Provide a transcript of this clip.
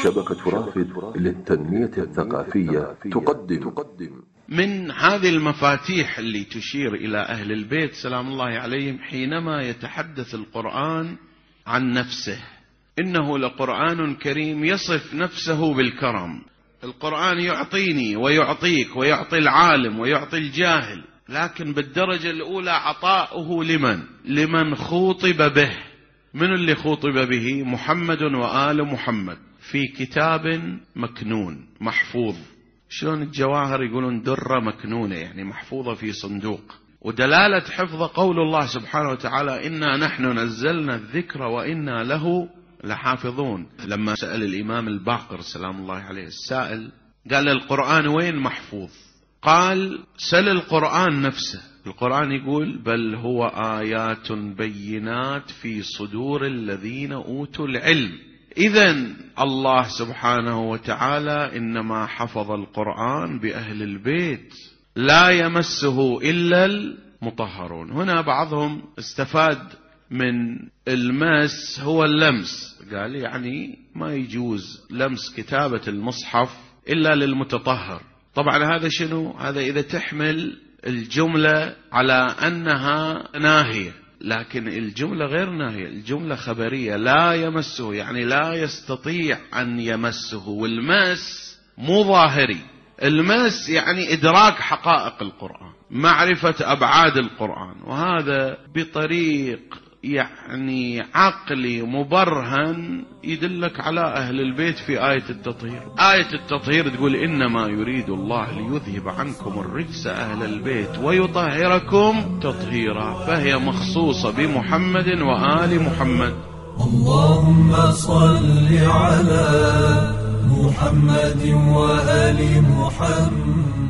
شبكة رافد للتنمية الثقافية تقدم من هذه المفاتيح اللي تشير إلى أهل البيت سلام الله عليهم حينما يتحدث القرآن عن نفسه. إنه لقرآن كريم يصف نفسه بالكرم. القرآن يعطيني ويعطيك ويعطي العالم ويعطي الجاهل، لكن بالدرجة الأولى عطاؤه لمن خوطب به. من اللي خوطب به؟ محمد وآل محمد في كتاب مكنون محفوظ. شلون الجواهر يقولون درة مكنونة، يعني محفوظة في صندوق. ودلالة حفظ قول الله سبحانه وتعالى إنا نحن نزلنا الذكر وإنا له لحافظون. لما سأل الإمام الباقر سلام الله عليه السائل، قال القرآن وين محفوظ؟ قال سل القرآن نفسه. القرآن يقول بل هو آيات بينات في صدور الذين أوتوا العلم. إذن الله سبحانه وتعالى إنما حفظ القرآن بأهل البيت، لا يمسه إلا المطهرون. هنا بعضهم استفاد من المس هو اللمس، قال يعني ما يجوز لمس كتابة المصحف إلا للمتطهر. طبعا هذا شنو؟ هذا إذا تحمل الجملة على أنها ناهية، لكن الجملة غير ناهية، الجملة خبرية. لا يمسه يعني لا يستطيع أن يمسه، والمس مو ظاهري. المس يعني إدراك حقائق القرآن، معرفة أبعاد القرآن، وهذا بطريق يعني عقلي مبرهن يدلك على أهل البيت في آية التطهير. آية التطهير تقول إنما يريد الله ليذهب عنكم الرجس أهل البيت ويطهركم تطهيرا، فهي مخصوصة بمحمد وآل محمد. اللهم صل على محمد وآل محمد.